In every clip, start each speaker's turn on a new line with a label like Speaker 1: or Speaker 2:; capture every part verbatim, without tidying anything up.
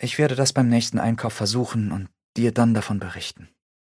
Speaker 1: Ich werde das beim nächsten Einkauf versuchen und dir dann davon berichten.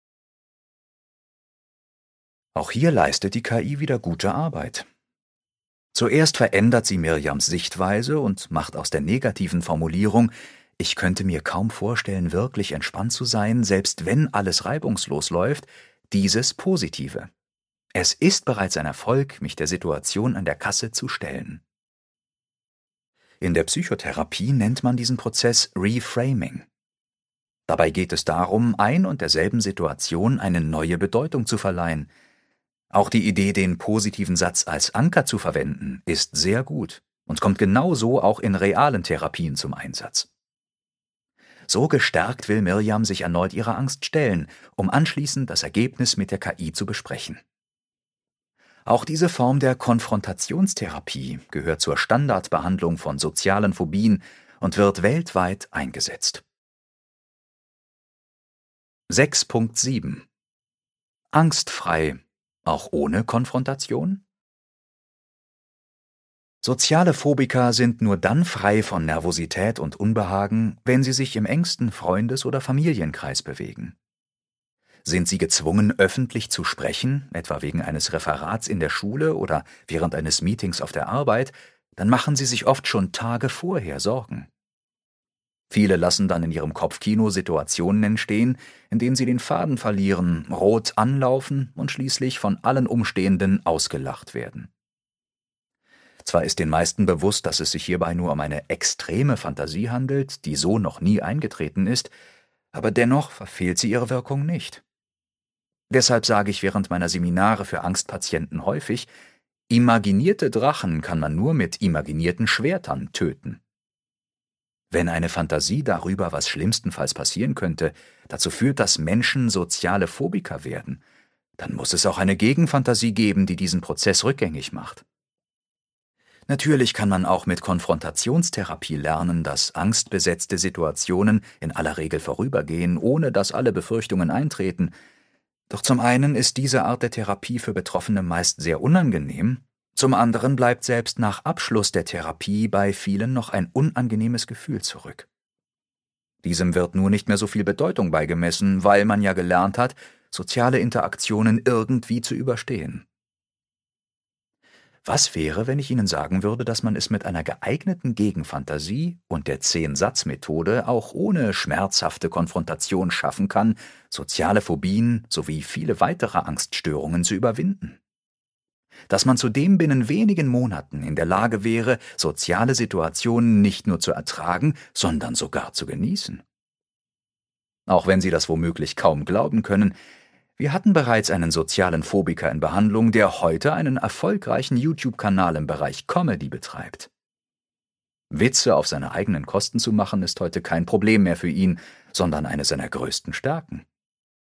Speaker 1: Auch hier leistet die K I wieder gute Arbeit. Zuerst verändert sie Mirjams Sichtweise und macht aus der negativen Formulierung „Ich könnte mir kaum vorstellen, wirklich entspannt zu sein, selbst wenn alles reibungslos läuft“, dieses Positive. Es ist bereits ein Erfolg, mich der Situation an der Kasse zu stellen. In der Psychotherapie nennt man diesen Prozess Reframing. Dabei geht es darum, ein und derselben Situation eine neue Bedeutung zu verleihen. Auch die Idee, den positiven Satz als Anker zu verwenden, ist sehr gut und kommt genauso auch in realen Therapien zum Einsatz. So gestärkt will Mirjam sich erneut ihrer Angst stellen, um anschließend das Ergebnis mit der K I zu besprechen. Auch diese Form der Konfrontationstherapie gehört zur Standardbehandlung von sozialen Phobien und wird weltweit eingesetzt. sechs Punkt sieben Angstfrei, auch ohne Konfrontation? Soziale Phobiker sind nur dann frei von Nervosität und Unbehagen, wenn sie sich im engsten Freundes- oder Familienkreis bewegen. Sind sie gezwungen, öffentlich zu sprechen, etwa wegen eines Referats in der Schule oder während eines Meetings auf der Arbeit, dann machen sie sich oft schon Tage vorher Sorgen. Viele lassen dann in ihrem Kopfkino Situationen entstehen, in denen sie den Faden verlieren, rot anlaufen und schließlich von allen Umstehenden ausgelacht werden. Zwar ist den meisten bewusst, dass es sich hierbei nur um eine extreme Fantasie handelt, die so noch nie eingetreten ist, aber dennoch verfehlt sie ihre Wirkung nicht. Deshalb sage ich während meiner Seminare für Angstpatienten häufig, imaginierte Drachen kann man nur mit imaginierten Schwertern töten. Wenn eine Fantasie darüber, was schlimmstenfalls passieren könnte, dazu führt, dass Menschen soziale Phobiker werden, dann muss es auch eine Gegenfantasie geben, die diesen Prozess rückgängig macht. Natürlich kann man auch mit Konfrontationstherapie lernen, dass angstbesetzte Situationen in aller Regel vorübergehen, ohne dass alle Befürchtungen eintreten. Doch zum einen ist diese Art der Therapie für Betroffene meist sehr unangenehm, zum anderen bleibt selbst nach Abschluss der Therapie bei vielen noch ein unangenehmes Gefühl zurück. Diesem wird nur nicht mehr so viel Bedeutung beigemessen, weil man ja gelernt hat, soziale Interaktionen irgendwie zu überstehen. Was wäre, wenn ich Ihnen sagen würde, dass man es mit einer geeigneten Gegenfantasie und der Zehn-Satz-Methode auch ohne schmerzhafte Konfrontation schaffen kann, soziale Phobien sowie viele weitere Angststörungen zu überwinden? Dass man zudem binnen wenigen Monaten in der Lage wäre, soziale Situationen nicht nur zu ertragen, sondern sogar zu genießen? Auch wenn Sie das womöglich kaum glauben können, wir hatten bereits einen sozialen Phobiker in Behandlung, der heute einen erfolgreichen YouTube-Kanal im Bereich Comedy betreibt. Witze auf seine eigenen Kosten zu machen, ist heute kein Problem mehr für ihn, sondern eine seiner größten Stärken.